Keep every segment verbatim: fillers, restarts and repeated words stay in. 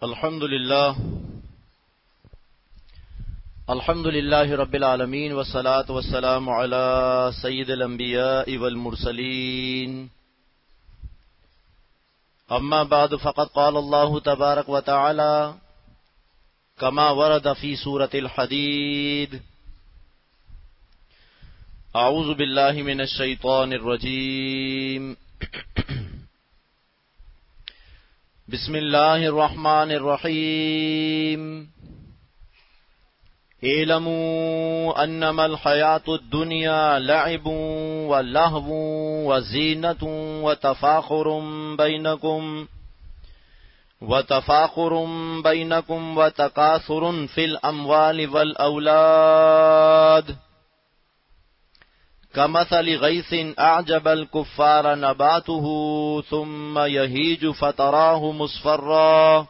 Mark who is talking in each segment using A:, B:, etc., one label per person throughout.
A: الحمد للہ الحمد للہ رب العالمین والصلاة والسلام علی سید الانبیاء والمرسلین اما بعد فقد قال اللہ تبارک وتعالی کما ورد فی سورۃ الحدید اعوذ باللہ من الشیطان الرجیم بسم اللہ الرحمن الرحیم اعلموا انما الحیاۃ الدنیا لعب ولہو وزینۃ وتفاخر بینکم وتفاخر بینکم وتکاثر فی الاموال والاولاد كمثل غيث أعجب الكفار نباته ثم يهيج فتراه مصفرا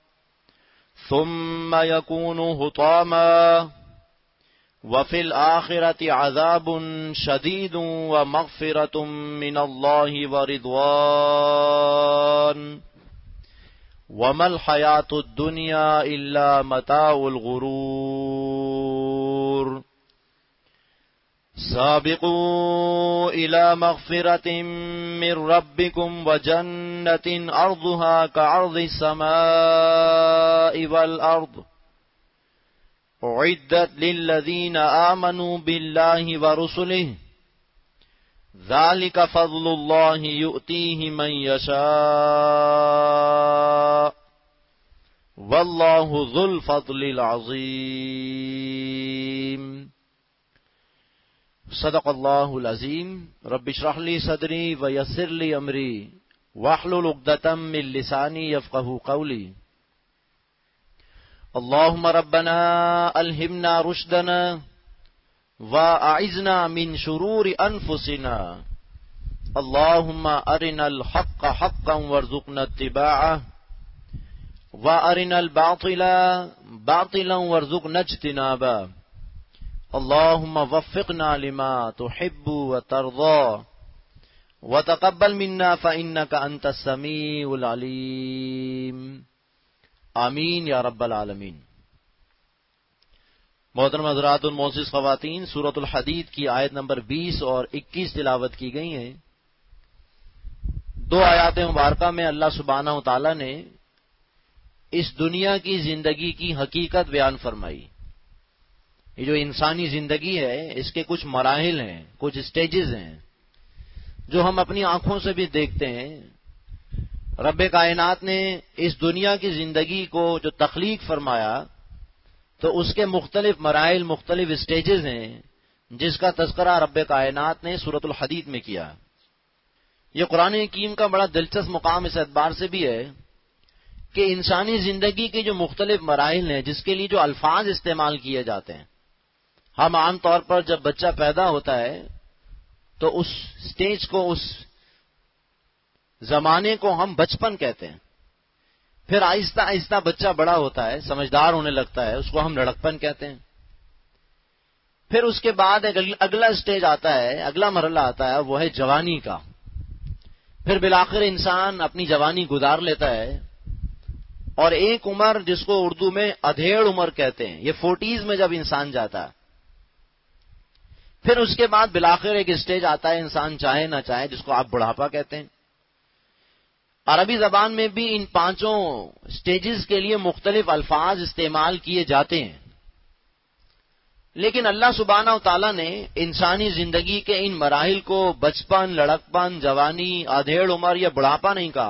A: ثم يكون هطاما وفي الآخرة عذاب شديد ومغفرة من الله ورضوان وما الحياة الدنيا إلا متاع الغرور سابقوا إلى مغفرة من ربكم وجنة أرضها كعرض السماء والأرض أعدت للذين آمنوا بالله ورسله ذلك فضل الله يؤتيه من يشاء والله ذو الفضل العظيم صدق اللہ العظیم رب اشرح لی صدری ویسر لی امری واحلل عقدۃ من لسانی یفقہوا قولی اللہم ربنا الہمنا رشدنا واعذنا من شرور انفسنا اللہم ارنا الحق حقا وارزقنا اتباعہ وارنا الباطل باطلا وارزقنا اجتنابہ اللهم وفقنا لما تحب وترضى وتقبل منا فإنك أنت السميع العليم آمین یا رب العالمین۔ محترم حضرات المعزز خواتین، سورۃ الحدید کی آیت نمبر بیس اور اکیس تلاوت کی گئی ہیں۔ دو آیات مبارکہ میں اللہ سبحانہ و تعالی نے اس دنیا کی زندگی کی حقیقت بیان فرمائی۔ یہ جو انسانی زندگی ہے اس کے کچھ مراحل ہیں، کچھ سٹیجز ہیں جو ہم اپنی آنکھوں سے بھی دیکھتے ہیں۔ رب کائنات نے اس دنیا کی زندگی کو جو تخلیق فرمایا تو اس کے مختلف مراحل، مختلف سٹیجز ہیں جس کا تذکرہ رب کائنات نے سورۃ الحدید میں کیا۔ یہ قرآن حکیم کا بڑا دلچسپ مقام اس اعتبار سے بھی ہے کہ انسانی زندگی کے جو مختلف مراحل ہیں جس کے لیے جو الفاظ استعمال کیے جاتے ہیں، ہم عام طور پر جب بچہ پیدا ہوتا ہے تو اس سٹیج کو، اس زمانے کو ہم بچپن کہتے ہیں۔ پھر آہستہ آہستہ بچہ بڑا ہوتا ہے، سمجھدار ہونے لگتا ہے، اس کو ہم لڑکپن کہتے ہیں۔ پھر اس کے بعد ایک اگلا سٹیج آتا ہے، اگلا مرحلہ آتا ہے، وہ ہے جوانی کا۔ پھر بالآخر انسان اپنی جوانی گزار لیتا ہے اور ایک عمر جس کو اردو میں ادھیڑ عمر کہتے ہیں، یہ فورٹیز میں جب انسان جاتا ہے، پھر اس کے بعد بالآخر ایک سٹیج آتا ہے، انسان چاہے نہ چاہے، جس کو آپ بڑھاپا کہتے ہیں۔ عربی زبان میں بھی ان پانچوں سٹیجز کے لیے مختلف الفاظ استعمال کیے جاتے ہیں، لیکن اللہ سبحانہ و تعالیٰ نے انسانی زندگی کے ان مراحل کو بچپن، لڑکپن، جوانی، ادھیڑ عمر یا بڑھاپا نہیں کہا۔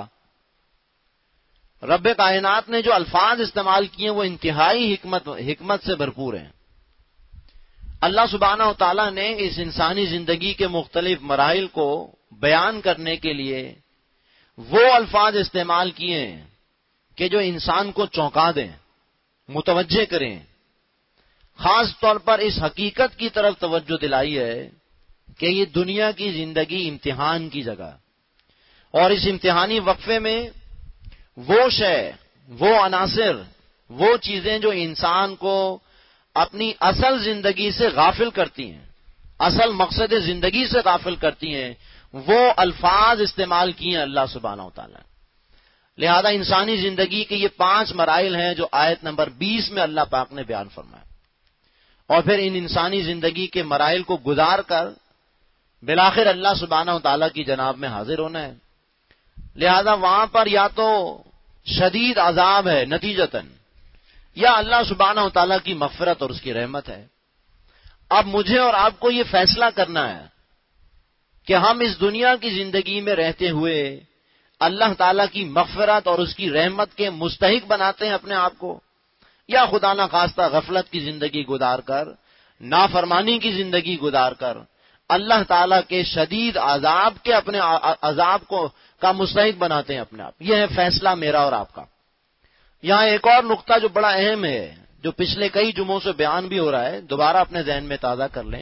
A: رب کائنات نے جو الفاظ استعمال کیے وہ انتہائی حکمت حکمت سے بھرپور ہیں۔ اللہ سبحانہ و تعالیٰ نے اس انسانی زندگی کے مختلف مراحل کو بیان کرنے کے لیے وہ الفاظ استعمال کیے ہیں کہ جو انسان کو چونکا دیں، متوجہ کریں۔ خاص طور پر اس حقیقت کی طرف توجہ دلائی ہے کہ یہ دنیا کی زندگی امتحان کی جگہ، اور اس امتحانی وقفے میں وہ شے، وہ عناصر، وہ چیزیں جو انسان کو اپنی اصل زندگی سے غافل کرتی ہیں، اصل مقصد زندگی سے غافل کرتی ہیں، وہ الفاظ استعمال کیے ہیں اللہ سبحانہ و تعالی۔ لہذا انسانی زندگی کے یہ پانچ مراحل ہیں جو آیت نمبر بیس میں اللہ پاک نے بیان فرمایا، اور پھر ان انسانی زندگی کے مراحل کو گزار کر بالآخر اللہ سبحانہ و تعالیٰ کی جناب میں حاضر ہونا ہے۔ لہذا وہاں پر یا تو شدید عذاب ہے نتیجتاً، یا اللہ سبحانہ و تعالیٰ کی مغفرت اور اس کی رحمت ہے۔ اب مجھے اور آپ کو یہ فیصلہ کرنا ہے کہ ہم اس دنیا کی زندگی میں رہتے ہوئے اللہ تعالیٰ کی مغفرت اور اس کی رحمت کے مستحق بناتے ہیں اپنے آپ کو، یا خدا نہ خواستہ غفلت کی زندگی گزار کر، نافرمانی کی زندگی گزار کر اللہ تعالیٰ کے شدید عذاب کے اپنے عذاب کو کا مستحق بناتے ہیں اپنے آپ۔ یہ ہے فیصلہ میرا اور آپ کا۔ یہاں ایک اور نقطہ جو بڑا اہم ہے، جو پچھلے کئی جمعوں سے بیان بھی ہو رہا ہے، دوبارہ اپنے ذہن میں تازہ کر لیں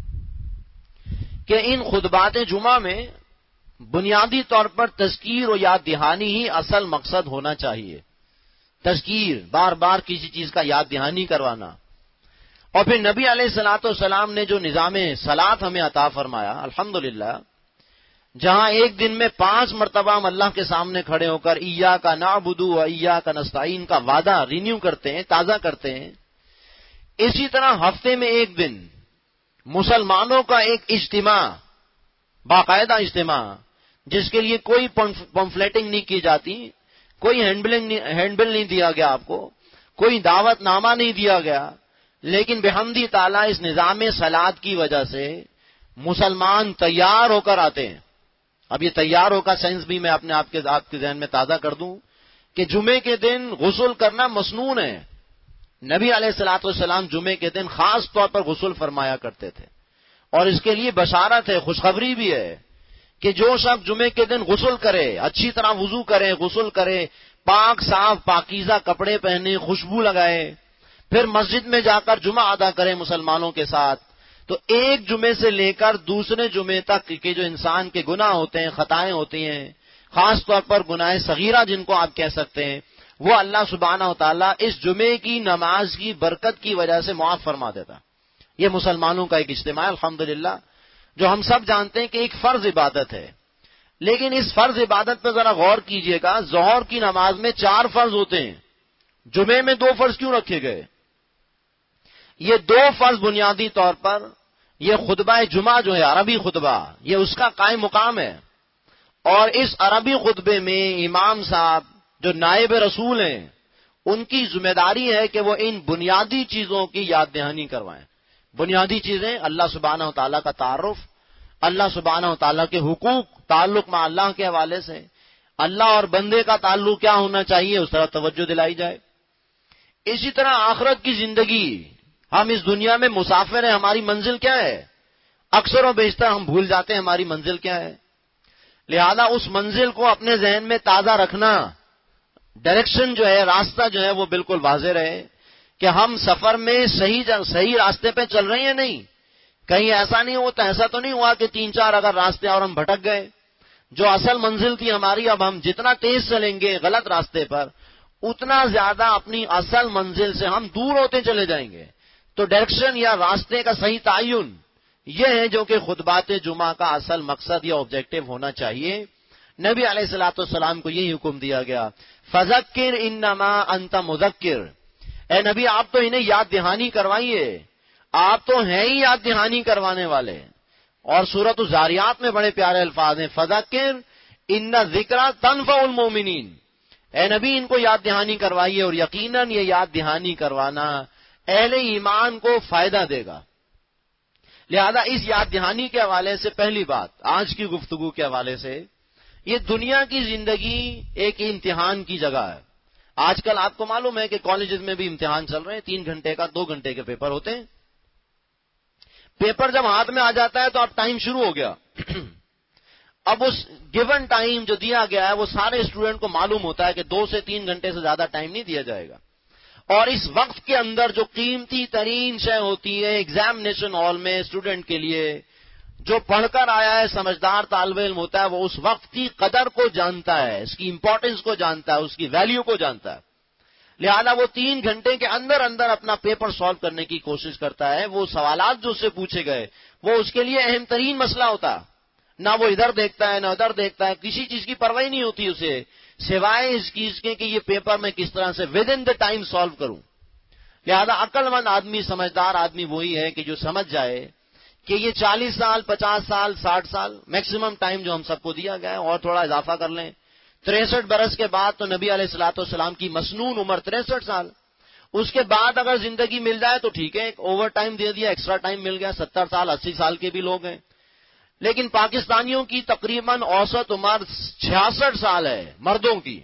A: کہ ان خطبات جمعہ میں بنیادی طور پر تذکیر و یاد دہانی ہی اصل مقصد ہونا چاہیے۔ تذکیر، بار بار کسی چیز کا یاد دہانی کروانا، اور پھر نبی علیہ الصلوۃ والسلام نے جو نظام صلاۃ ہمیں عطا فرمایا الحمدللہ، جہاں ایک دن میں پانچ مرتبہ ہم اللہ کے سامنے کھڑے ہو کر ایاک نعبد و ایاک نستعین کا وعدہ رینیو کرتے ہیں، تازہ کرتے ہیں، اسی طرح ہفتے میں ایک دن مسلمانوں کا ایک اجتماع، باقاعدہ اجتماع، جس کے لیے کوئی پمفلیٹنگ نہیں کی جاتی، کوئی ہینڈ بل نہیں دیا گیا آپ کو، کوئی دعوت نامہ نہیں دیا گیا، لیکن بحمدی تعالیٰ اس نظام صلاۃ کی وجہ سے مسلمان تیار ہو کر آتے ہیں۔ اب یہ تیار ہو کا سینس بھی میں اپنے آپ کے آپ کے ذہن میں تازہ کر دوں کہ جمعے کے دن غسل کرنا مسنون ہے۔ نبی علیہ الصلوۃ والسلام جمعے کے دن خاص طور پر غسل فرمایا کرتے تھے، اور اس کے لیے بشارت ہے، خوشخبری بھی ہے کہ جو شخص جمعے کے دن غسل کرے، اچھی طرح وضو کرے، غسل کرے، پاک صاف پاکیزہ کپڑے پہنے، خوشبو لگائے، پھر مسجد میں جا کر جمعہ ادا کرے مسلمانوں کے ساتھ، تو ایک جمعے سے لے کر دوسرے جمعے تک کے جو انسان کے گناہ ہوتے ہیں، خطائیں ہوتی ہیں، خاص طور پر گناہ صغیرہ جن کو آپ کہہ سکتے ہیں، وہ اللہ سبحانہ و تعالیٰ اس جمعے کی نماز کی برکت کی وجہ سے معاف فرما دیتا۔ یہ مسلمانوں کا ایک اجتماع الحمدللہ، جو ہم سب جانتے ہیں کہ ایک فرض عبادت ہے، لیکن اس فرض عبادت پہ ذرا غور کیجئے گا، ظہر کی نماز میں چار فرض ہوتے ہیں، جمعے میں دو فرض کیوں رکھے گئے؟ یہ دو فرض بنیادی طور پر یہ خطبہ جمعہ جو ہے عربی خطبہ، یہ اس کا قائم مقام ہے، اور اس عربی خطبے میں امام صاحب جو نائب رسول ہیں ان کی ذمہ داری ہے کہ وہ ان بنیادی چیزوں کی یاد دہانی کروائیں۔ بنیادی چیزیں اللہ سبحانہ و تعالیٰ کا تعارف، اللہ سبحانہ و تعالیٰ کے حقوق، تعلق مع اللہ کے حوالے سے اللہ اور بندے کا تعلق کیا ہونا چاہیے اس طرح توجہ دلائی جائے۔ اسی طرح آخرت کی زندگی، ہم اس دنیا میں مسافر ہیں، ہماری منزل کیا ہے؟ اکثر و بیشتر ہم بھول جاتے ہیں ہماری منزل کیا ہے۔ لہذا اس منزل کو اپنے ذہن میں تازہ رکھنا، ڈائریکشن جو ہے، راستہ جو ہے وہ بالکل واضح رہے کہ ہم سفر میں صحیح صحیح راستے پہ چل رہے ہیں، نہیں کہیں ایسا نہیں ہوتا، ایسا تو نہیں ہوا کہ تین چار اگر راستے اور ہم بھٹک گئے، جو اصل منزل تھی ہماری، اب ہم جتنا تیز چلیں گے غلط راستے پر اتنا زیادہ اپنی اصل منزل سے ہم دور ہوتے چلے جائیں گے۔ تو ڈائریکشن یا راستے کا صحیح تعین یہ ہے جو کہ خطبات جمعہ کا اصل مقصد یا آبجیکٹو ہونا چاہیے۔ نبی علیہ الصلوۃ والسلام کو یہی حکم دیا گیا، فذکر انما انت مذکر، اے نبی آپ تو انہیں یاد دہانی کروائیے، آپ تو ہیں ہی یاد دہانی کروانے والے۔ اور سورۃ الذاریات میں بڑے پیارے الفاظ ہیں، فذکر ان الذکر تنفع المؤمنین، اے نبی ان کو یاد دہانی کروائیے، اور یقیناً یہ یاد دہانی کروانا اہل ایمان کو فائدہ دے گا۔ لہذا اس یاد دہانی کے حوالے سے پہلی بات آج کی گفتگو کے حوالے سے، یہ دنیا کی زندگی ایک امتحان کی جگہ ہے۔ آج کل آپ کو معلوم ہے کہ کالجز میں بھی امتحان چل رہے ہیں، تین گھنٹے کا دو گھنٹے کے پیپر ہوتے ہیں۔ پیپر جب ہاتھ میں آ جاتا ہے تو اب ٹائم شروع ہو گیا۔ اب اس گیون ٹائم جو دیا گیا ہے وہ سارے اسٹوڈنٹ کو معلوم ہوتا ہے کہ دو سے تین گھنٹے سے زیادہ ٹائم نہیں دیا جائے گا، اور اس وقت کے اندر جو قیمتی ترین شے ہوتی ہے ایگزامینیشن ہال میں اسٹوڈنٹ کے لیے، جو پڑھ کر آیا ہے سمجھدار طالب علم ہوتا ہے، وہ اس وقت کی قدر کو جانتا ہے، اس کی امپورٹنس کو جانتا ہے، اس کی ویلیو کو جانتا ہے۔ لہذا وہ تین گھنٹے کے اندر اندر اپنا پیپر سالو کرنے کی کوشش کرتا ہے۔ وہ سوالات جو اس سے پوچھے گئے وہ اس کے لیے اہم ترین مسئلہ ہوتا، نہ وہ ادھر دیکھتا ہے نہ ادھر دیکھتا ہے، کسی چیز کی پرواہ نہیں ہوتی اسے، سوائے اس چیز کے کہ یہ پیپر میں کس طرح سے within the time solve کروں. لہذا عقل مند آدمی، سمجھدار آدمی وہی ہے کہ جو سمجھ جائے کہ یہ چالیس سال، پچاس سال، ساٹھ سال میکسیمم ٹائم جو ہم سب کو دیا گیا ہے، اور تھوڑا اضافہ کر لیں. تریسٹھ برس کے بعد تو نبی علیہ الصلوۃ والسلام کی مسنون عمر تریسٹھ سال. اس کے بعد اگر زندگی مل جائے تو ٹھیک ہے، ایک اوور ٹائم دے دیا، ایکسٹرا ٹائم مل گیا. ستر سال، اسی سال کے بھی لوگ ہیں. لیکن پاکستانیوں کی تقریباً اوسط عمر چھیاسٹھ سال ہے مردوں کی.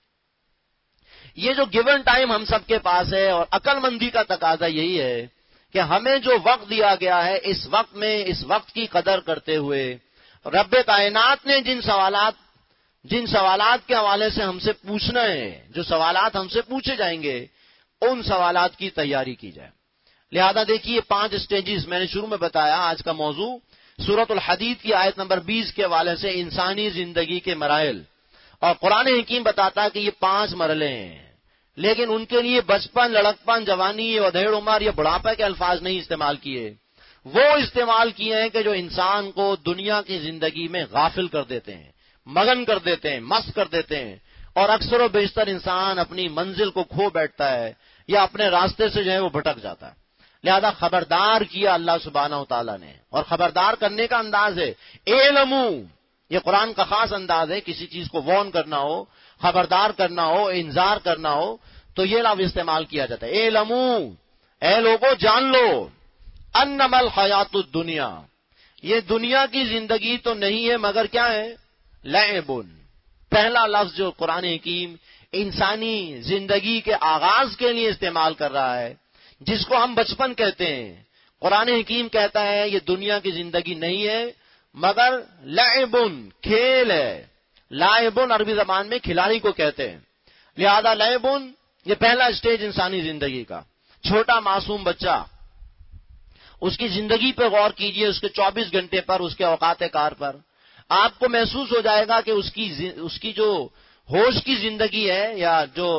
A: یہ جو گیون ٹائم ہم سب کے پاس ہے، اور عقل مندی کا تقاضا یہی ہے کہ ہمیں جو وقت دیا گیا ہے، اس وقت میں اس وقت کی قدر کرتے ہوئے رب کائنات نے جن سوالات جن سوالات کے حوالے سے ہم سے پوچھنا ہے، جو سوالات ہم سے پوچھے جائیں گے، ان سوالات کی تیاری کی جائے. لہذا دیکھیے پانچ سٹیجز میں نے شروع میں بتایا. آج کا موضوع سورۃ الحدید کی آیت نمبر بیس کے حوالے سے انسانی زندگی کے مراحل، اور قرآن حکیم بتاتا ہے کہ یہ پانچ مرحلے ہیں، لیکن ان کے لیے بچپن، لڑکپن، جوانی، ادھیڑ عمر یا بڑھاپے کے الفاظ نہیں استعمال کیے. وہ استعمال کیے ہیں کہ جو انسان کو دنیا کی زندگی میں غافل کر دیتے ہیں، مگن کر دیتے ہیں، مست کر دیتے ہیں، اور اکثر و بیشتر انسان اپنی منزل کو کھو بیٹھتا ہے یا اپنے راستے سے جو ہے وہ بھٹک جاتا ہے. لہذا خبردار کیا اللہ سبحانہ و تعالیٰ نے، اور خبردار کرنے کا انداز ہے اعلموا. یہ قرآن کا خاص انداز ہے. کسی چیز کو وارن کرنا ہو، خبردار کرنا ہو، انذار کرنا ہو تو یہ لفظ استعمال کیا جاتا ہے. اعلموا، اے لوگوں جان لو، انما الحیات الدنیا، یہ دنیا کی زندگی تو نہیں ہے مگر کیا ہے؟ لعب. پہلا لفظ جو قرآن حکیم انسانی زندگی کے آغاز کے لیے استعمال کر رہا ہے، جس کو ہم بچپن کہتے ہیں، قرآن حکیم کہتا ہے یہ دنیا کی زندگی نہیں ہے مگر لعب، کھیل ہے. لعب عربی زبان میں کھلاڑی کو کہتے ہیں. لہذا لعب یہ پہلا اسٹیج انسانی زندگی کا. چھوٹا معصوم بچہ، اس کی زندگی پہ غور کیجئے، اس کے چوبیس گھنٹے پر، اس کے اوقات کار پر آپ کو محسوس ہو جائے گا کہ اس کی اس کی جو ہوش کی زندگی ہے، یا جو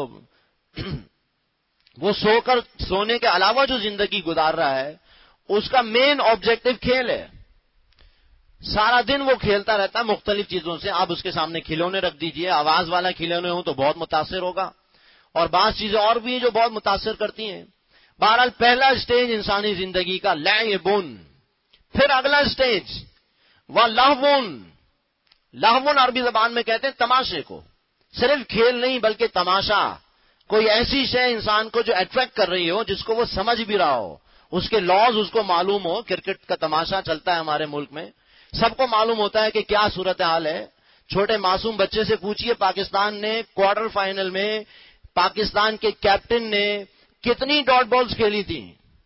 A: وہ سو کر سونے کے علاوہ جو زندگی گزار رہا ہے، اس کا مین آبجیکٹو کھیل ہے. سارا دن وہ کھیلتا رہتا ہے مختلف چیزوں سے. آپ اس کے سامنے کھلونے رکھ دیجئے، آواز والا کھلونے ہوں تو بہت متاثر ہوگا، اور بعض چیزیں اور بھی ہیں جو بہت متاثر کرتی ہیں. بہرحال پہلا اسٹیج انسانی زندگی کا لعبن. پھر اگلا اسٹیج وَلَهْوٌ. لہون عربی زبان میں کہتے ہیں تماشے کو. صرف کھیل نہیں بلکہ تماشا. کوئی ایسی شے انسان کو جو اٹریکٹ کر رہی ہو، جس کو وہ سمجھ بھی رہا ہو، اس کے لاز اس کو معلوم ہو. کرکٹ کا تماشا چلتا ہے ہمارے ملک میں، سب کو معلوم ہوتا ہے کہ کیا صورتحال ہے. چھوٹے معصوم بچے سے پوچھئے پاکستان نے کوارٹر فائنل میں پاکستان کے کیپٹن نے کتنی ڈاٹ بالز کھیلی تھی.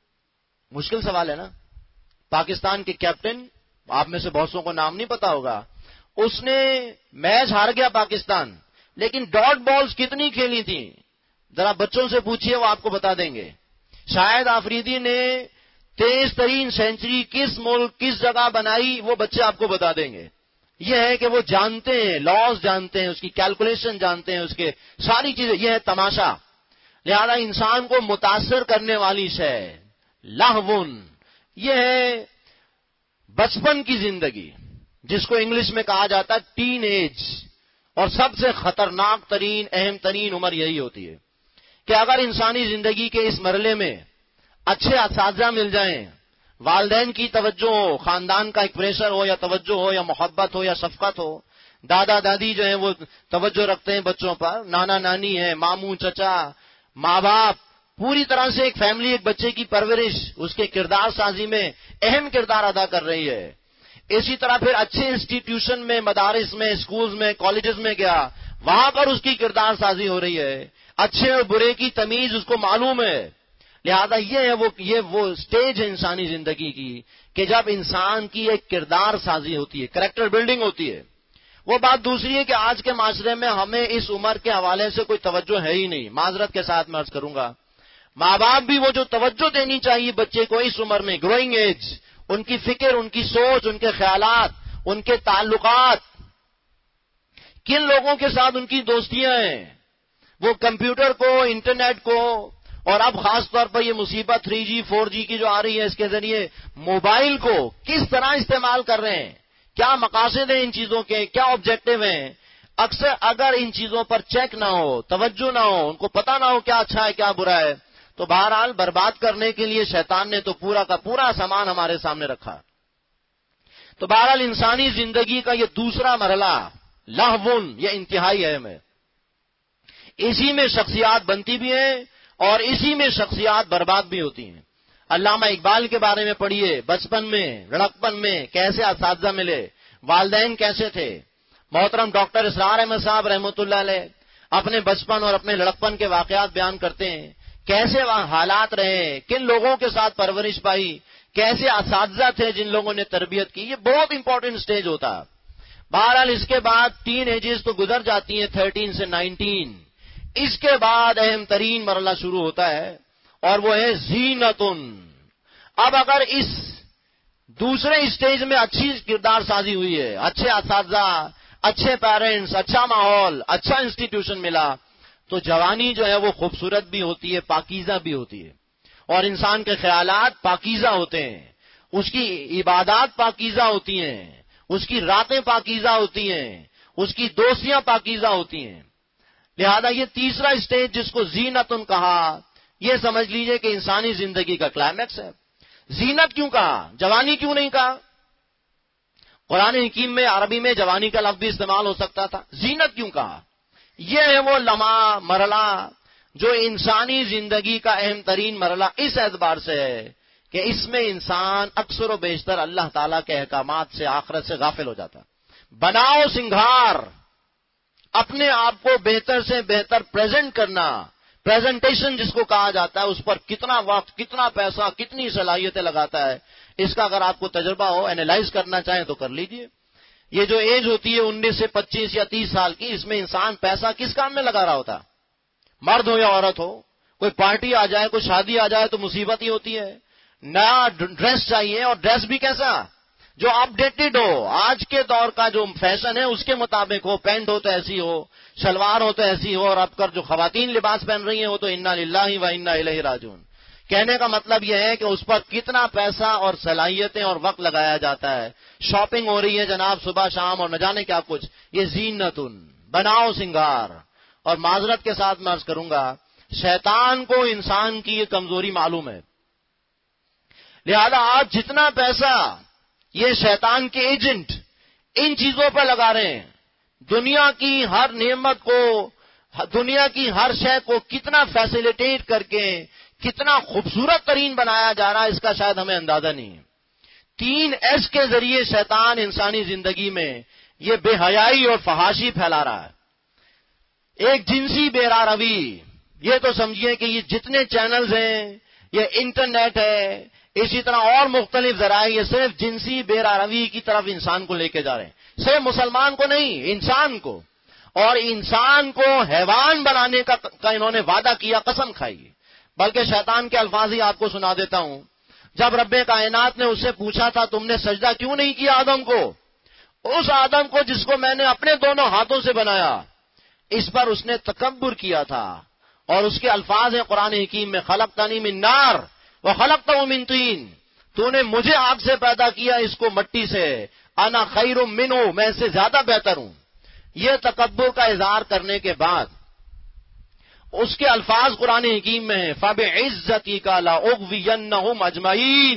A: مشکل سوال ہے نا. پاکستان کے کیپٹن، آپ میں سے بہت سو کو نام نہیں پتا ہوگا، اس نے میچ ہار گیا پاکستان، لیکن ڈاٹ بالز کتنی کھیلی تھی ذرا بچوں سے پوچھئے، وہ آپ کو بتا دیں گے. شاید آفریدی نے تیز ترین سینچری کس ملک کس جگہ بنائی، وہ بچے آپ کو بتا دیں گے. یہ ہے کہ وہ جانتے ہیں، لاس جانتے ہیں، اس کی کیلکولیشن جانتے ہیں، اس کے ساری چیزیں. یہ ہے تماشا. لہذا انسان کو متاثر کرنے والی شے لہون، یہ ہے بچپن کی زندگی، جس کو انگلش میں کہا جاتا ہے ٹین ایج. اور سب سے خطرناک ترین، اہم ترین عمر یہی ہوتی ہے کہ اگر انسانی زندگی کے اس مرحلے میں اچھے اساتذہ مل جائیں، والدین کی توجہ ہو، خاندان کا ایک پریشر ہو یا توجہ ہو یا محبت ہو یا شفقت ہو، دادا دادی جو ہیں وہ توجہ رکھتے ہیں بچوں پر، نانا نانی ہے، ماموں چچا، ماں باپ، پوری طرح سے ایک فیملی ایک بچے کی پرورش، اس کے کردار سازی میں اہم کردار ادا کر رہی ہے. اسی طرح پھر اچھے انسٹیٹیوشن میں، مدارس میں، اسکولز میں، کالجز میں گیا، وہاں پر اس کی کردار سازی ہو رہی ہے. اچھے اور برے کی تمیز اس کو معلوم ہے. لہذا یہ ہے وہ یہ وہ سٹیج ہے انسانی زندگی کی کہ جب انسان کی ایک کردار سازی ہوتی ہے، کریکٹر بلڈنگ ہوتی ہے. وہ بات دوسری ہے کہ آج کے معاشرے میں ہمیں اس عمر کے حوالے سے کوئی توجہ ہے ہی نہیں. معذرت کے ساتھ میں عرض کروں گا، ماں باپ بھی وہ جو توجہ دینی چاہیے بچے کو اس عمر میں، گروئنگ ایج، ان کی فکر، ان کی سوچ، ان کے خیالات، ان کے تعلقات، کن لوگوں کے ساتھ ان کی دوستیاں ہیں، وہ کمپیوٹر کو، انٹرنیٹ کو، اور اب خاص طور پر یہ مصیبت تھری جی فور جی کی جو آ رہی ہے، اس کے ذریعے موبائل کو کس طرح استعمال کر رہے ہیں، کیا مقاصد ہیں ان چیزوں کے، کیا آبجیکٹو ہیں. اکثر اگر ان چیزوں پر چیک نہ ہو، توجہ نہ ہو، ان کو پتہ نہ ہو کیا اچھا ہے کیا برا ہے، تو بہرحال برباد کرنے کے لیے شیطان نے تو پورا کا پورا سامان ہمارے سامنے رکھا۔ تو بہرحال انسانی زندگی کا یہ دوسرا مرحلہ لہون، یہ انتہائی اہم ہے۔ اسی میں شخصیات بنتی بھی ہیں اور اسی میں شخصیات برباد بھی ہوتی ہیں۔ علامہ اقبال کے بارے میں پڑھیے، بچپن میں لڑکپن میں کیسے اساتذہ ملے، والدین کیسے تھے۔ محترم ڈاکٹر اسرار احمد صاحب رحمۃ اللہ علیہ اپنے بچپن اور اپنے لڑکپن کے واقعات بیان کرتے ہیں، کیسے وہاں حالات رہے، کن لوگوں کے ساتھ پرورش پائی، کیسے اساتذہ تھے جن لوگوں نے تربیت کی۔ یہ بہت امپورٹنٹ سٹیج ہوتا ہے۔ بہرحال اس کے بعد ٹین ایجز تو گزر جاتی ہیں، تھرٹین سے نائنٹین، اس کے بعد اہم ترین مرحلہ شروع ہوتا ہے اور وہ ہے زینتن۔ اب اگر اس دوسرے اسٹیج میں اچھی کردار سازی ہوئی ہے، اچھے اساتذہ، اچھے پیرنٹس، اچھا ماحول، اچھا انسٹیٹیوشن ملا، تو جوانی جو ہے وہ خوبصورت بھی ہوتی ہے، پاکیزہ بھی ہوتی ہے، اور انسان کے خیالات پاکیزہ ہوتے ہیں، اس کی عبادات پاکیزہ ہوتی ہیں، اس کی راتیں پاکیزہ ہوتی ہیں، اس کی دوستیاں پاکیزہ ہوتی ہیں۔ لہذا یہ تیسرا اسٹیج جس کو زینتن کہا، یہ سمجھ لیجئے کہ انسانی زندگی کا کلائمیکس ہے۔ زینت کیوں کہا، جوانی کیوں نہیں کہا؟ قرآن حکیم میں عربی میں جوانی کا لفظ بھی استعمال ہو سکتا تھا، زینت کیوں کہا؟ یہ ہے وہ لمحہ، مرحلہ جو انسانی زندگی کا اہم ترین مرحلہ اس اعتبار سے ہے کہ اس میں انسان اکثر و بیشتر اللہ تعالیٰ کے احکامات سے، آخرت سے غافل ہو جاتا۔ بناؤ سنگھار، اپنے آپ کو بہتر سے بہتر پریزنٹ کرنا، پریزنٹیشن جس کو کہا جاتا ہے، اس پر کتنا وقت، کتنا پیسہ، کتنی صلاحیتیں لگاتا ہے، اس کا اگر آپ کو تجربہ ہو، اینالائز کرنا چاہیں تو کر لیجئے۔ یہ جو ایج ہوتی ہے انیس سے پچیس یا تیس سال کی، اس میں انسان پیسہ کس کام میں لگا رہا ہوتا، مرد ہو یا عورت ہو، کوئی پارٹی آ جائے، کوئی شادی آ جائے تو مصیبت ہی ہوتی ہے، نیا ڈریس چاہیے، اور ڈریس بھی کیسا، جو اپ ڈیٹڈ ہو، آج کے دور کا جو فیشن ہے اس کے مطابق ہو، پینٹ ہو تو ایسی ہو، شلوار ہو تو ایسی ہو، اور اب کر جو خواتین لباس پہن رہی ہیں وہ تو انا للہ و انا الیہ راجعون۔ کہنے کا مطلب یہ ہے کہ اس پر کتنا پیسہ اور صلاحیتیں اور وقت لگایا جاتا ہے، شاپنگ ہو رہی ہے جناب صبح شام اور نہ جانے کیا کچھ، یہ زینتن، بناؤ سنگار۔ اور معذرت کے ساتھ میں عرض کروں گا، شیطان کو انسان کی یہ کمزوری معلوم ہے، لہذا آپ جتنا پیسہ یہ شیطان کے ایجنٹ ان چیزوں پر لگا رہے ہیں، دنیا کی ہر نعمت کو، دنیا کی ہر شے کو کتنا فیسیلیٹیٹ کر کے کتنا خوبصورت ترین بنایا جا رہا ہے، اس کا شاید ہمیں اندازہ نہیں ہے۔ تین ایس کے ذریعے شیطان انسانی زندگی میں یہ بے حیائی اور فحاشی پھیلا رہا ہے۔ ایک جنسی بے روی، یہ تو سمجھیے کہ یہ جتنے چینلز ہیں، یہ انٹرنیٹ ہے، اسی طرح اور مختلف ذرائع، یہ صرف جنسی بے روی کی طرف انسان کو لے کے جا رہے ہیں، صرف مسلمان کو نہیں، انسان کو، اور انسان کو حیوان بنانے کا کا انہوں نے وعدہ کیا، قسم کھائی۔ بلکہ شیطان کے الفاظ ہی آپ کو سنا دیتا ہوں۔ جب رب کائنات نے اس سے پوچھا تھا تم نے سجدہ کیوں نہیں کیا آدم کو، اس آدم کو جس کو میں نے اپنے دونوں ہاتھوں سے بنایا، اس پر اس نے تکبر کیا تھا، اور اس کے الفاظ ہیں قرآن حکیم میں، خلقتنی من نار وخلقتہ من طین، تو نے مجھے آگ سے پیدا کیا، اس کو مٹی سے، انا خیر منہ، میں اس سے زیادہ بہتر ہوں۔ یہ تکبر کا اظہار کرنے کے بعد اس کے الفاظ قرآن حکیم میں ہیں، فَبِعِزَّتِكَ لَأُغْوِيَنَّهُمْ أَجْمَعِينَ،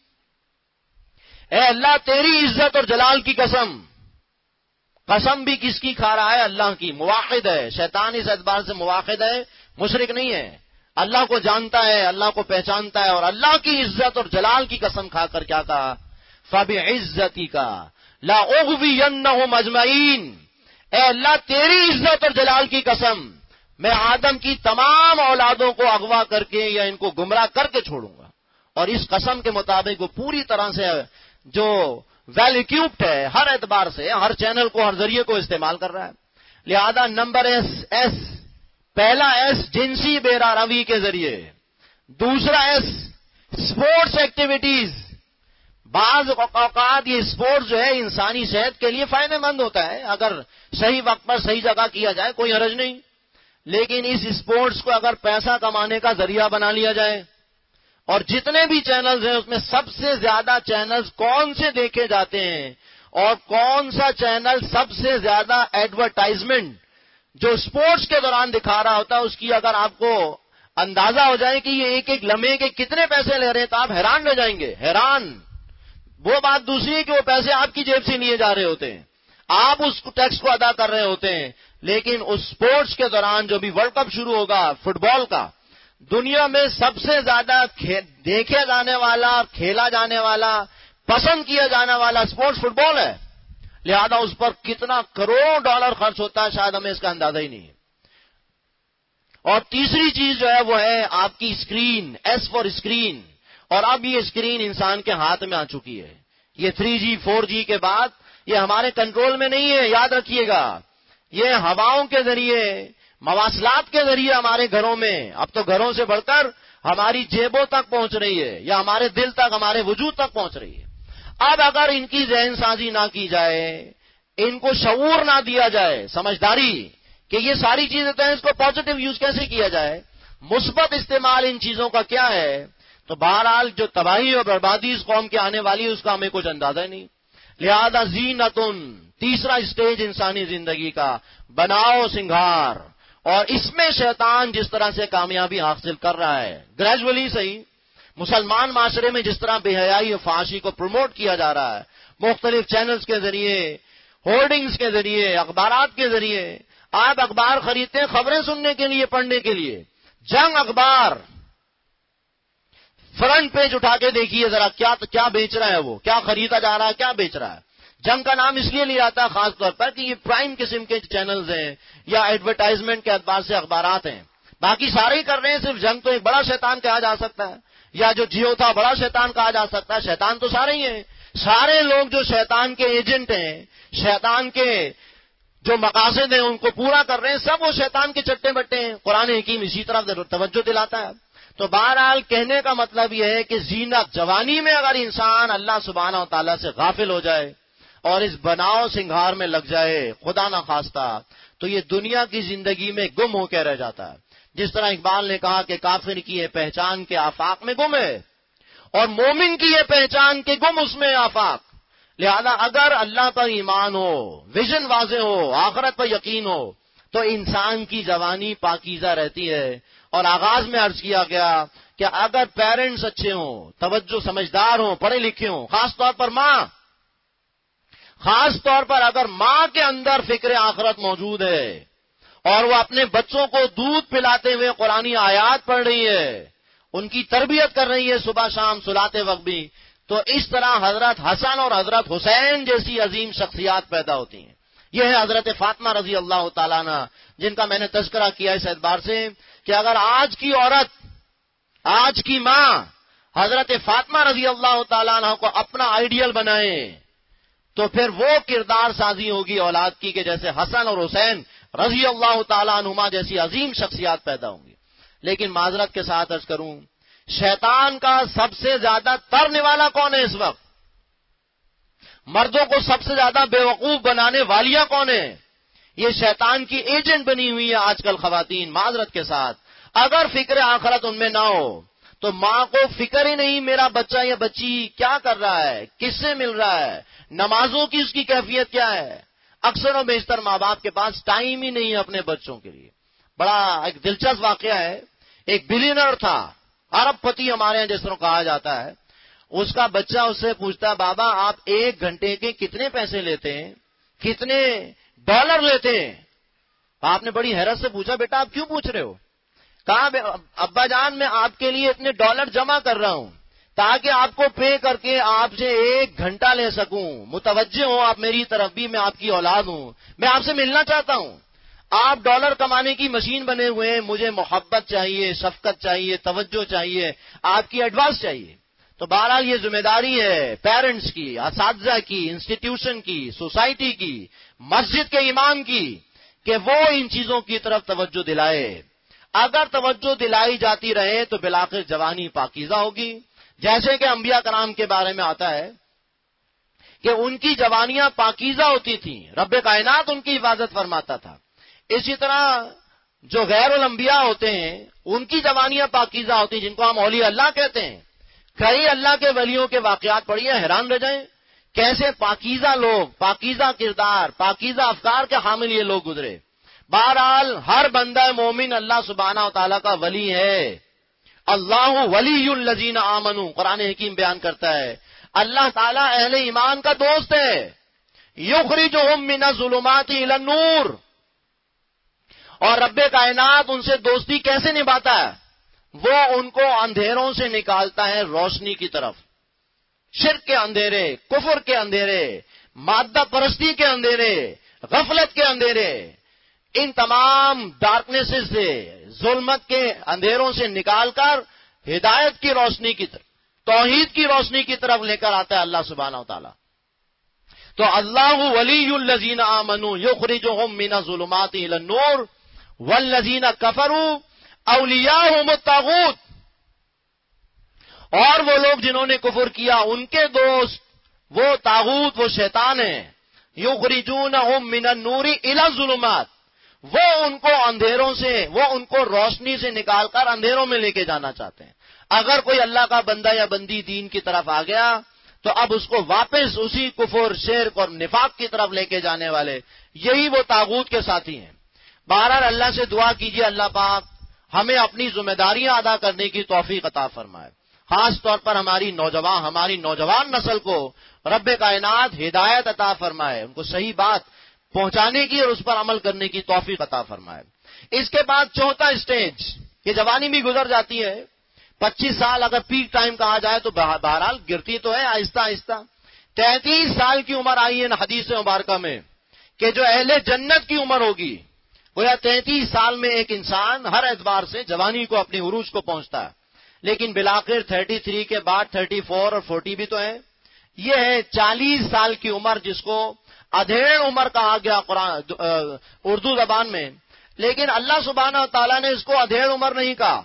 A: اے اللہ تیری عزت اور جلال کی قسم۔ قسم بھی کس کی کھا رہا ہے؟ اللہ کی، موحد ہے، شیطان اس اعتبار سے موحد ہے، مشرک نہیں ہے، اللہ کو جانتا ہے، اللہ کو پہچانتا ہے، اور اللہ کی عزت اور جلال کی قسم کھا کر کیا کہا، فَبِعِزَّتِكَ لَأُغْوِيَنَّهُمْ أَجْمَعِينَ، اے اللہ تیری عزت اور جلال کی قسم، میں آدم کی تمام اولادوں کو اغوا کر کے یا ان کو گمراہ کر کے چھوڑوں گا۔ اور اس قسم کے مطابق وہ پوری طرح سے جو ویل اکوپڈ ہے، ہر اعتبار سے، ہر چینل کو، ہر ذریعے کو استعمال کر رہا ہے۔ لہذا نمبر ایس ایس پہلا ایس جنسی بے روی کے ذریعے، دوسرا ایس سپورٹس ایکٹیویٹیز، بعض اوقات یہ سپورٹس جو ہے انسانی صحت کے لیے فائدہ مند ہوتا ہے، اگر صحیح وقت پر صحیح جگہ کیا جائے کوئی حرج نہیں، لیکن اس سپورٹس کو اگر پیسہ کمانے کا ذریعہ بنا لیا جائے، اور جتنے بھی چینلز ہیں اس میں سب سے زیادہ چینلز کون سے دیکھے جاتے ہیں، اور کون سا چینل سب سے زیادہ ایڈورٹائزمنٹ جو سپورٹس کے دوران دکھا رہا ہوتا ہے اس کی اگر آپ کو اندازہ ہو جائے کہ یہ ایک ایک لمحے کے کتنے پیسے لے رہے ہیں تو آپ حیران رہ جائیں گے. حیران. وہ بات دوسری ہے کہ وہ پیسے آپ کی جیب سے لیے جا رہے ہوتے ہیں, آپ اس ٹیکس کو ادا کر رہے ہوتے ہیں, لیکن اس سپورٹس کے دوران جو بھی ورلڈ کپ شروع ہوگا فٹ بال کا, دنیا میں سب سے زیادہ دیکھا جانے والا, کھیلا جانے والا, پسند کیا جانے والا سپورٹس فٹ بال ہے. لہذا اس پر کتنا کروڑ ڈالر خرچ ہوتا ہے شاید ہمیں اس کا اندازہ ہی نہیں ہے. اور تیسری چیز جو ہے وہ ہے آپ کی اسکرین, ایس فار اسکرین. اور اب یہ اسکرین انسان کے ہاتھ میں آ چکی ہے. یہ تھری جی فور جی کے بعد یہ ہمارے کنٹرول میں نہیں ہے, یاد رکھیے گا. یہ ہواؤں کے ذریعے, مواصلات کے ذریعے ہمارے گھروں میں, اب تو گھروں سے بڑھ کر ہماری جیبوں تک پہنچ رہی ہے, یا ہمارے دل تک, ہمارے وجود تک پہنچ رہی ہے. اب اگر ان کی ذہن سازی نہ کی جائے, ان کو شعور نہ دیا جائے, سمجھداری کہ یہ ساری چیزیں تو ہیں, اس کو پازیٹو یوز کیسے کیا جائے, مثبت استعمال ان چیزوں کا کیا ہے, تو بہرحال جو تباہی اور بربادی اس قوم کے آنے والی ہے اس کا ہمیں کچھ اندازہ نہیں. لہذا زینتن, تیسرا اسٹیج انسانی زندگی کا, بناؤ سنگھار. اور اس میں شیطان جس طرح سے کامیابی حاصل کر رہا ہے گریجولی صحیح, مسلمان معاشرے میں جس طرح بے حیائی اور فحاشی کو پروموٹ کیا جا رہا ہے مختلف چینلز کے ذریعے, ہورڈنگز کے ذریعے, اخبارات کے ذریعے. آپ اخبار خریدتے ہیں خبریں سننے کے لیے, پڑھنے کے لیے. جنگ اخبار فرنٹ پیج اٹھا کے دیکھیے ذرا, کیا کیا بیچ رہا ہے, وہ کیا خریدا جا رہا ہے, کیا بیچ رہا ہے. جنگ کا نام اس لیے لیا جاتا ہے خاص طور پر کہ یہ پرائم قسم کے چینلز ہیں یا ایڈورٹائزمنٹ کے اعتبار سے اخبارات ہیں. باقی سارے ہی کر رہے ہیں, صرف جنگ تو ایک بڑا شیطان کہا جا سکتا ہے, یا جو جیو تھا بڑا شیطان کہا جا سکتا ہے. شیطان تو سارے ہی ہیں. سارے لوگ جو شیطان کے ایجنٹ ہیں, شیطان کے جو مقاصد ہیں ان کو پورا کر رہے ہیں, سب وہ شیطان کے چٹے بٹے ہیں. قرآن حکیم اسی طرح توجہ دلاتا ہے. تو بہرحال کہنے کا مطلب یہ ہے کہ زینت, جوانی میں اگر انسان اللہ سبحانہ و تعالیٰ سے غافل ہو جائے اور اس بناؤ سنگھار میں لگ جائے خدا نہ خواستہ, تو یہ دنیا کی زندگی میں گم ہو کے رہ جاتا ہے. جس طرح اقبال نے کہا کہ کافر کی یہ پہچان کے آفاق میں گم ہے, اور مومن کی یہ پہچان کے گم اس میں آفاق. لہذا اگر اللہ پر ایمان ہو, ویژن واضح ہو, آخرت پر یقین ہو, تو انسان کی جوانی پاکیزہ رہتی ہے. اور آغاز میں عرض کیا گیا کہ اگر پیرنٹس اچھے ہوں, توجہ سمجھدار ہوں, پڑھے لکھے ہوں, خاص طور پر ماں, خاص طور پر اگر ماں کے اندر فکر آخرت موجود ہے اور وہ اپنے بچوں کو دودھ پلاتے ہوئے قرآنی آیات پڑھ رہی ہے, ان کی تربیت کر رہی ہے صبح شام سلاتے وقت بھی, تو اس طرح حضرت حسن اور حضرت حسین جیسی عظیم شخصیات پیدا ہوتی ہیں. یہ ہے حضرت فاطمہ رضی اللہ تعالیٰ عنہ, جن کا میں نے تذکرہ کیا اس اعتبار سے کہ اگر آج کی عورت, آج کی ماں حضرت فاطمہ رضی اللہ تعالیٰ عنہ کو اپنا آئیڈیل بنائے تو پھر وہ کردار سازی ہوگی اولاد کی کہ جیسے حسن اور حسین رضی اللہ تعالیٰ عنہما جیسی عظیم شخصیات پیدا ہوں گی. لیکن معذرت کے ساتھ عرض کروں, شیطان کا سب سے زیادہ ترنے والا کون ہے اس وقت؟ مردوں کو سب سے زیادہ بے وقوف بنانے والیاں کون ہیں؟ یہ شیطان کی ایجنٹ بنی ہوئی ہے آج کل خواتین. معذرت کے ساتھ اگر فکر آخرت ان میں نہ ہو تو ماں کو فکر ہی نہیں میرا بچہ یا بچی کیا کر رہا ہے, کس سے مل رہا ہے, نمازوں کی اس کی کیفیت کیا ہے. اکثر و بیشتر ماں باپ کے پاس ٹائم ہی نہیں ہے اپنے بچوں کے لیے. بڑا ایک دلچسپ واقعہ ہے, ایک بلینئر تھا, ارب پتی ہمارے یہاں جس طرح کہا جاتا ہے, اس کا بچہ اس سے پوچھتا بابا آپ ایک گھنٹے کے کتنے پیسے لیتے ہیں, کتنے ڈالر لیتے ہیں؟ آپ نے بڑی حیرت سے پوچھا بیٹا آپ کیوں پوچھ رہے ہو؟ کہا ابا جان میں آپ کے لیے اتنے ڈالر جمع کر رہا ہوں تاکہ آپ کو پے کر کے آپ سے ایک گھنٹہ لے سکوں, متوجہ ہوں آپ میری طرف بھی, میں آپ کی اولاد ہوں, میں آپ سے ملنا چاہتا ہوں. آپ ڈالر کمانے کی مشین بنے ہوئے ہیں, مجھے محبت چاہیے, شفقت چاہیے, توجہ چاہیے, آپ کی ایڈوائس چاہیے. تو بہرحال یہ ذمہ داری ہے پیرنٹس کی, اساتذہ کی, انسٹیٹیوشن کی, سوسائٹی کی, مسجد کے امام کی کہ وہ ان چیزوں کی طرف توجہ دلائے. اگر توجہ دلائی جاتی رہے تو بالآخر جوانی پاکیزہ ہوگی. جیسے کہ انبیاء کرام کے بارے میں آتا ہے کہ ان کی جوانیاں پاکیزہ ہوتی تھیں, رب کائنات ان کی حفاظت فرماتا تھا. اسی طرح جو غیر الانبیاء ہوتے ہیں ان کی جوانیاں پاکیزہ ہوتی ہیں, جن کو ہم اولیاء اللہ کہتے ہیں. کئی اللہ کے ولیوں کے واقعات پڑھیے, حیران رہ جائیں کیسے پاکیزہ لوگ، پاکیزہ کردار، پاکیزہ افکار کے حامل یہ لوگ گزرے. بہرحال ہر بندہ مومن اللہ سبحانہ و تعالیٰ کا ولی ہے. اللہ ولی الذین آمنوا، قرآن حکیم بیان کرتا ہے اللہ تعالیٰ اہل ایمان کا دوست ہے. یخرجہم من الظلمات الی النور، اور رب کائنات ان سے دوستی کیسے نبھاتا ہے؟ وہ ان کو اندھیروں سے نکالتا ہے روشنی کی طرف. شرک کے اندھیرے، کفر کے اندھیرے، مادہ پرستی کے اندھیرے، غفلت کے اندھیرے، ان تمام ڈارکنیسز سے، ظلمت کے اندھیروں سے نکال کر ہدایت کی روشنی کی طرف، توحید کی روشنی کی طرف لے کر آتا ہے اللہ سبحانہ و تعالی. تو اللہ ولی الذین آمنوا یخرجہم من الظلمات الی النور والذین کفروا اولیاءہم الطاغوت، اور وہ لوگ جنہوں نے کفر کیا ان کے دوست وہ طاغوت، وہ شیطان ہیں. یخرجونہم من النور الی الظلمات، وہ ان کو اندھیروں سے، وہ ان کو روشنی سے نکال کر اندھیروں میں لے کے جانا چاہتے ہیں. اگر کوئی اللہ کا بندہ یا بندی دین کی طرف آ گیا تو اب اس کو واپس اسی کفر، شرک اور نفاق کی طرف لے کے جانے والے یہی وہ طاغوت کے ساتھی ہیں. بہرحال اللہ سے دعا کیجئے اللہ پاک ہمیں اپنی ذمہ داریاں ادا کرنے کی توفیق عطا فرمائے. خاص طور پر ہماری نوجوان ہماری نوجوان نسل کو رب کائنات ہدایت عطا فرمائے، ان کو صحیح بات پہنچانے کی اور اس پر عمل کرنے کی توفیق عطا فرمائے. اس کے بعد چوتھا اسٹیج، یہ جوانی بھی گزر جاتی ہے. پچیس سال اگر پیک ٹائم کہا جائے تو بہرحال گرتی تو ہے آہستہ آہستہ. تینتیس سال کی عمر آئی ہے حدیث مبارکہ میں کہ جو اہل جنت کی عمر ہوگی، گویا تینتیس سال میں ایک انسان ہر اعتبار سے جوانی کو اپنی عروج کو پہنچتا ہے. لیکن بلاخر تھرٹی تھری کے بعد تھرٹی فور اور فورٹی بھی تو ہے. یہ ہے چالیس سال کی عمر جس کو ادھیڑ عمر کہا گیا قرآن اردو زبان میں. لیکن اللہ سبحانہ تعالیٰ نے اس کو ادھیڑ عمر نہیں کہا.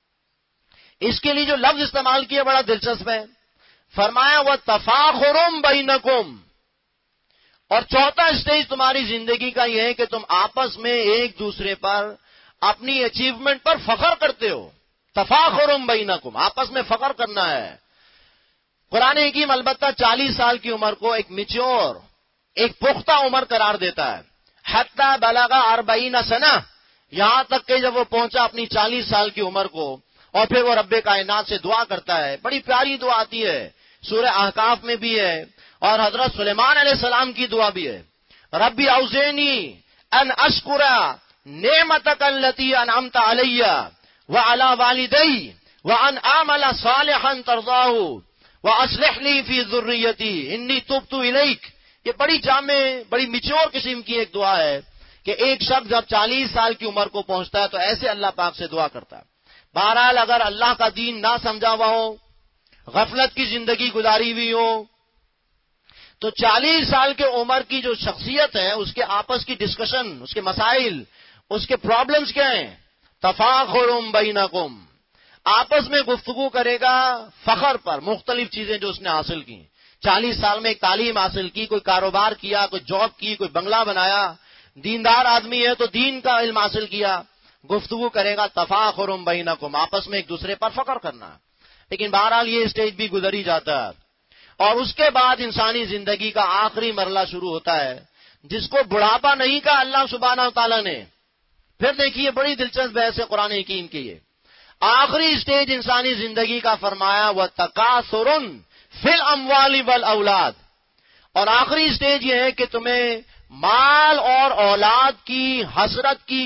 A: اس کے لیے جو لفظ استعمال کیا بڑا دلچسپ ہے. فرمایا وہ تفاخرم بینکم، اور چوتھا اسٹیج تمہاری زندگی کا یہ ہے کہ تم آپس میں ایک دوسرے پر اپنی اچیومنٹ پر فخر کرتے ہو. تفاخرم بینکم، آپس میں فخر کرنا ہے. قرآن حکیم البتہ چالیس سال کی عمر کو ایک میچور، ایک پختہ عمر قرار دیتا ہے. حتی بلغ اربعین سنہ، یہاں تک کہ جب وہ پہنچا اپنی چالیس سال کی عمر کو اور پھر وہ رب کائنات سے دعا کرتا ہے. بڑی پیاری دعا آتی ہے، سورہ احقاف میں بھی ہے اور حضرت سلیمان علیہ السلام کی دعا بھی ہے. ربی اوزینی ان اشکر نعمتک التی انعمت علی وعلی والدی وان اعمل صالحا ترضاہ واصلح لی فی ذریتی انی تبت الیک. یہ بڑی جامع، بڑی میچور قسم کی ایک دعا ہے کہ ایک شخص جب چالیس سال کی عمر کو پہنچتا ہے تو ایسے اللہ پاک سے دعا کرتا ہے. بہرحال اگر اللہ کا دین نہ سمجھا ہوا ہو، غفلت کی زندگی گزاری ہوئی ہو، تو چالیس سال کے عمر کی جو شخصیت ہے اس کے آپس کی ڈسکشن، اس کے مسائل، اس کے پرابلمز کیا ہیں؟ تفاخرم بینکم، آپس میں گفتگو کرے گا فخر پر، مختلف چیزیں جو اس نے حاصل کی. چالیس سال میں ایک تعلیم حاصل کی، کوئی کاروبار کیا، کوئی جاب کی، کوئی بنگلہ بنایا، دیندار آدمی ہے تو دین کا علم حاصل کیا. گفتگو کرے گا تفاخرم بینکم، آپس میں ایک دوسرے پر فخر کرنا. لیکن بہرحال یہ اسٹیج بھی گزر ہی جاتا ہے اور اس کے بعد انسانی زندگی کا آخری مرحلہ شروع ہوتا ہے جس کو بڑھاپا نہیں کہا اللہ سبحانہ و تعالیٰ نے. پھر دیکھیے بڑی دلچسپ بحث ہے قرآن حکیم کی. یہ آخری اسٹیج انسانی زندگی کا فرمایا وہ تکاثر فی الاموال والاولاد، اور آخری اسٹیج یہ ہے کہ تمہیں مال اور اولاد کی حسرت کی،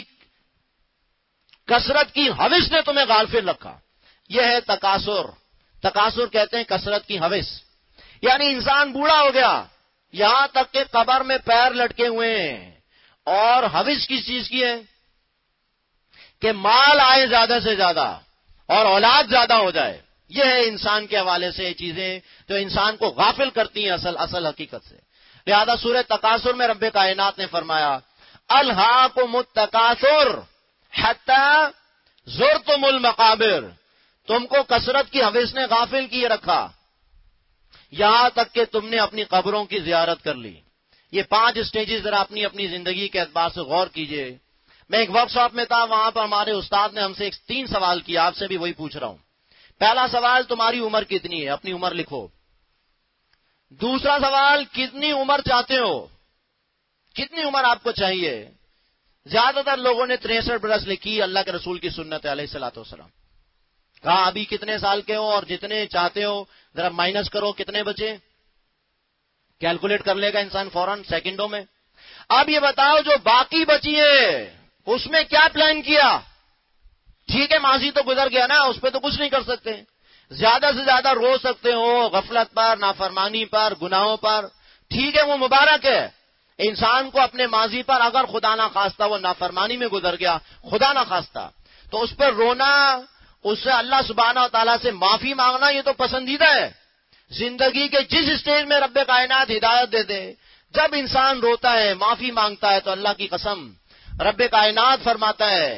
A: کثرت کی ہوس نے تمہیں غافل رکھا. یہ ہے تکاثر. تکاثر کہتے ہیں کثرت کی ہوس، یعنی انسان بوڑھا ہو گیا یہاں تک کہ قبر میں پیر لٹکے ہوئے ہیں اور ہوس کس چیز کی ہے کہ مال آئے زیادہ سے زیادہ اور اولاد زیادہ ہو جائے. یہ ہے انسان کے حوالے سے چیزیں جو انسان کو غافل کرتی ہیں اصل اصل حقیقت سے. لہذا سورہ تکاثر میں رب کائنات نے فرمایا الہاکم التکاثر حتی زرتم المقابر، تم کو کثرت کی ہوس نے غافل کیے رکھا یہاں تک کہ تم نے اپنی قبروں کی زیارت کر لی. یہ پانچ اسٹیجز ذرا اپنی اپنی زندگی کے اعتبار سے غور کیجئے. میں ایک ورک شاپ میں تھا، وہاں پر ہمارے استاد نے ہم سے ایک تین سوال کیا، آپ سے بھی وہی پوچھ رہا ہوں. پہلا سوال تمہاری عمر کتنی ہے؟ اپنی عمر لکھو. دوسرا سوال، کتنی عمر چاہتے ہو؟ کتنی عمر آپ کو چاہیے؟ زیادہ تر لوگوں نے تریسٹھ برس لکھی، اللہ کے رسول کی سنت علیہ الصلوۃ والسلام. کہا ابھی کتنے سال کے ہو اور جتنے چاہتے ہو ذرا مائنس کرو، کتنے بچے؟ کیلکولیٹ کر لے گا انسان فوراً سیکنڈوں میں. اب یہ بتاؤ جو باقی بچی ہے اس میں کیا پلان کیا؟ ٹھیک ہے ماضی تو گزر گیا نا، اس پہ تو کچھ نہیں کر سکتے. زیادہ سے زیادہ رو سکتے ہو غفلت پر، نافرمانی پر، گناہوں پر، ٹھیک ہے وہ مبارک ہے. انسان کو اپنے ماضی پر اگر خدا نہ خواستہ وہ نافرمانی میں گزر گیا، خدا نہ خواستہ، تو اس پر رونا، اس سے اللہ سبحانہ و تعالیٰ سے معافی مانگنا، یہ تو پسندیدہ ہے. زندگی کے جس اسٹیج میں رب کائنات ہدایت دے دے، جب انسان روتا ہے، معافی مانگتا ہے، تو اللہ کی قسم رب کائنات فرماتا ہے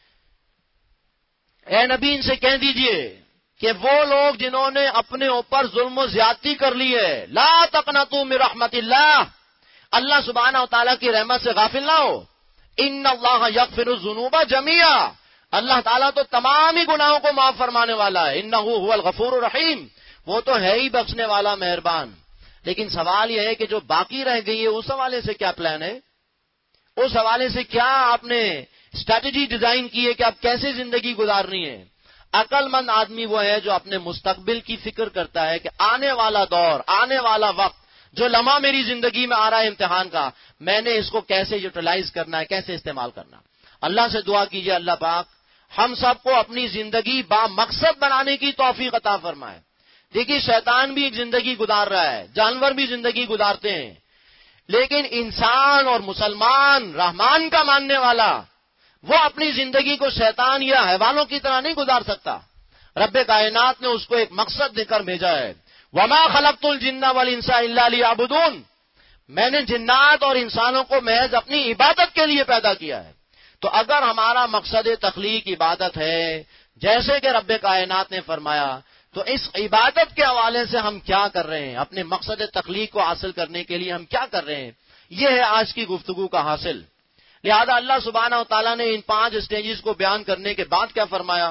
A: اے نبی ان سے کہہ دیجئے کہ وہ لوگ جنہوں نے اپنے اوپر ظلم و زیادتی کر لی ہے، لا تقنطوا من رحمت اللہ، اللہ سبحانہ و تعالیٰ کی رحمت سے غافل نہ ہو. ان اللہ یغفر الذنوب جميعا، اللہ تعالیٰ تو تمام ہی گناہوں کو معاف فرمانے والا ہے. انہ هو الغفور الرحیم، وہ تو ہے ہی بخشنے والا مہربان. لیکن سوال یہ ہے کہ جو باقی رہ گئی ہے اس حوالے سے کیا پلان ہے؟ اس حوالے سے کیا آپ نے اسٹریٹجی ڈیزائن کی ہے کہ آپ کیسے زندگی گزارنی ہے؟ عقل مند آدمی وہ ہے جو اپنے مستقبل کی فکر کرتا ہے کہ آنے والا دور، آنے والا وقت، جو لمحہ میری زندگی میں آ رہا ہے امتحان کا، میں نے اس کو کیسے یوٹیلائز کرنا ہے، کیسے استعمال کرنا. اللہ سے دعا کیجئے اللہ پاک ہم سب کو اپنی زندگی با مقصد بنانے کی توفیق عطا فرمائے. دیکھیے شیطان بھی ایک زندگی گزار رہا ہے، جانور بھی زندگی گزارتے ہیں، لیکن انسان اور مسلمان رحمان کا ماننے والا وہ اپنی زندگی کو شیطان یا حیوانوں کی طرح نہیں گزار سکتا. رب کائنات نے اس کو ایک مقصد دے کر بھیجا ہے. وما خلقت الجن والانس الا لیعبدون، میں نے جنات اور انسانوں کو محض اپنی عبادت کے لیے پیدا کیا ہے. تو اگر ہمارا مقصد تخلیق عبادت ہے جیسے کہ رب کائنات نے فرمایا، تو اس عبادت کے حوالے سے ہم کیا کر رہے ہیں؟ اپنے مقصد تخلیق کو حاصل کرنے کے لیے ہم کیا کر رہے ہیں؟ یہ ہے آج کی گفتگو کا حاصل. لہذا اللہ سبحانہ و تعالیٰ نے ان پانچ سٹیجز کو بیان کرنے کے بعد کیا فرمایا؟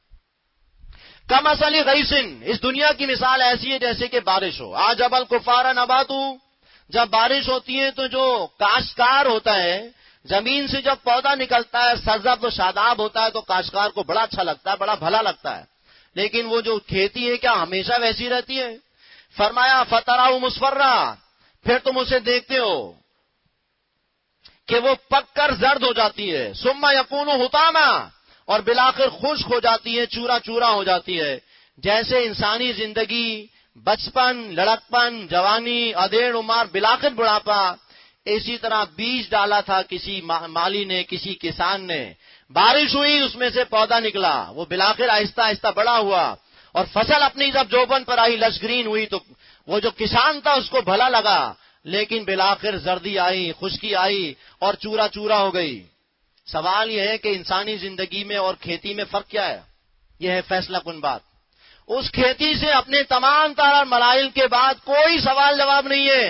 A: کمثل غیث، اس دنیا کی مثال ایسی ہے جیسے کہ بارش ہو. آج اب الکفار نباتو، جب بارش ہوتی ہے تو جو کاشتکار ہوتا ہے، زمین سے جب پودا نکلتا ہے سرسبز و شاداب ہوتا ہے تو کاشتکار کو بڑا اچھا لگتا ہے، بڑا بھلا لگتا ہے. لیکن وہ جو کھیتی ہے کیا ہمیشہ ویسی رہتی ہے؟ فرمایا فتراہ مصفرہ، پھر تم اسے دیکھتے ہو کہ وہ پک کر زرد ہو جاتی ہے. ثم یکون حطاما، اور بالآخر خشک ہو جاتی ہے، چورا چورا ہو جاتی ہے. جیسے انسانی زندگی بچپن، لڑکپن، جوانی، ادھیڑ عمر، بالآخر بڑھاپا، اسی طرح بیج ڈالا تھا کسی مالی نے، کسی کسان نے، بارش ہوئی اس میں سے پودا نکلا، وہ بالآخر آہستہ آہستہ بڑا ہوا اور فصل اپنی جب جوبن پر آئی، لشگرین ہوئی، تو وہ جو کسان تھا اس کو بھلا لگا، لیکن بالآخر زردی آئی، خشکی آئی اور چورا چورا ہو گئی. سوال یہ ہے کہ انسانی زندگی میں اور کھیتی میں فرق کیا ہے؟ یہ ہے فیصلہ کن بات. اس کھیتی سے اپنے تمام تار مراحل کے بعد کوئی سوال جواب نہیں ہے،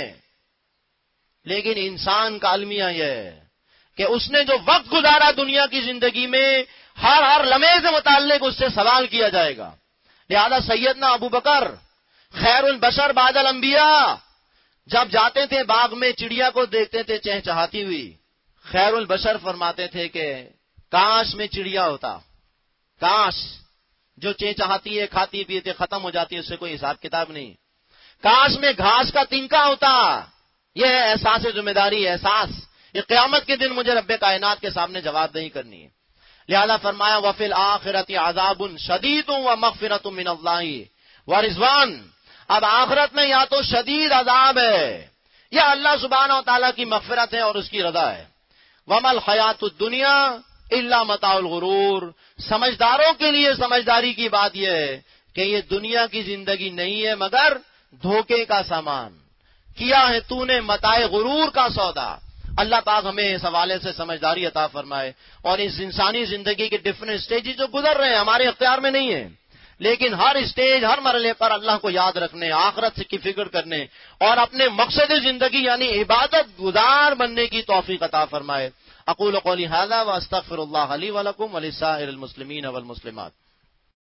A: لیکن انسان کا المیہ یہ ہے کہ اس نے جو وقت گزارا دنیا کی زندگی میں، ہر ہر لمحے سے متعلق اس سے سوال کیا جائے گا. لہذا سیدنا ابو بکر خیر البشر بعد الانبیاء جب جاتے تھے باغ میں، چڑیا کو دیکھتے تھے چہچہاتی ہوئی، خیر البشر فرماتے تھے کہ کاش میں چڑیا ہوتا، کاش جو چہچہاتی ہے، کھاتی پیتے ختم ہو جاتی ہے، اس سے کوئی حساب کتاب نہیں. کاش میں گھاس کا تنکا ہوتا. یہ ہے احساس ذمہ داری، احساس یہ قیامت کے دن مجھے رب کائنات کے سامنے جواب دہی کرنی ہے. لہذا فرمایا وفی الآخرۃ عذاب شدید ومغفرۃ من اللہ ورضوان، اب آخرت میں یا تو شدید عذاب ہے یا اللہ سبحانہ و تعالیٰ کی مغفرت ہے اور اس کی رضا ہے. وما الحیات الدنیا الا متاع الغرور، سمجھداروں کے لیے سمجھداری کی بات یہ ہے کہ یہ دنیا کی زندگی نہیں ہے مگر دھوکے کا سامان. کیا ہے تو نے متاع غرور کا سودا. اللہ پاک ہمیں اس حوالے سے سمجھداری عطا فرمائے اور اس انسانی زندگی کے ڈفرنٹ سٹیجز جو گزر رہے ہیں ہمارے اختیار میں نہیں ہیں، لیکن ہر اسٹیج، ہر مرحلے پر اللہ کو یاد رکھنے، آخرت کی فکر کرنے اور اپنے مقصد زندگی یعنی عبادت گزار بننے کی توفیق عطا فرمائے. اقول قولی ھذا واستغفر اللہ لی ولکم ولسائر المسلمین والمسلمات.